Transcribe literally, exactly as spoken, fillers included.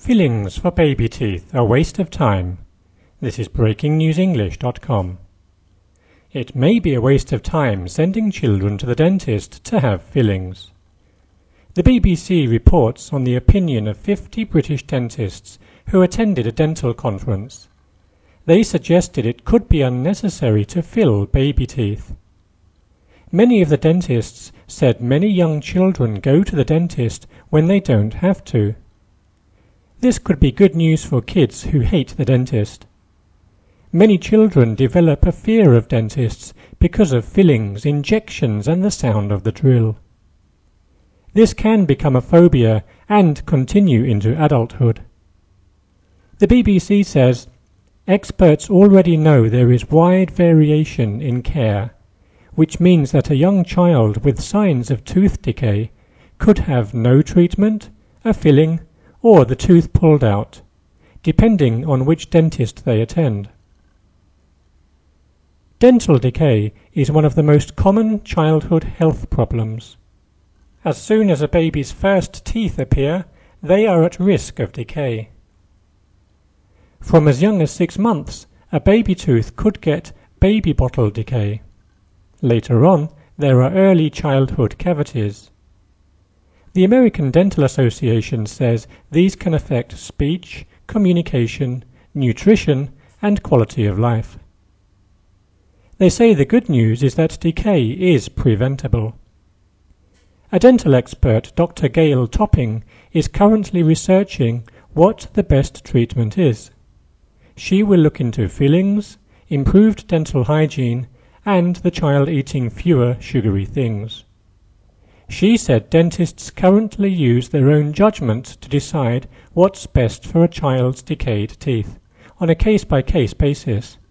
Fillings for baby teeth, a waste of time. This is breaking news english dot com. It may be a waste of time sending children to the dentist to have fillings. The B B C reports on the opinion of fifty British dentists who attended a dental conference. They suggested it could be unnecessary to fill baby teeth. Many of the dentists said many young children go to the dentist when they don't have to. This could be good news for kids who hate the dentist. Many children develop a fear of dentists because of fillings, injections, and the sound of the drill. This can become a phobia and continue into adulthood. The B B C says, experts already know there is wide variation in care, which means that a young child with signs of tooth decay could have no treatment, a filling, or the tooth pulled out, depending on which dentist they attend. Dental decay is one of the most common childhood health problems. As soon as a baby's first teeth appear, they are at risk of decay. From as young as six months, a baby tooth could get baby bottle decay. Later on, there are early childhood cavities. The American Dental Association says these can affect speech, communication, nutrition, and quality of life. They say the good news is that decay is preventable. A dental expert, Doctor Gail Topping, is currently researching what the best treatment is. She will look into fillings, improved dental hygiene, and the child eating fewer sugary things. She said dentists currently use their own judgment to decide what's best for a child's decayed teeth, on a case-by-case basis.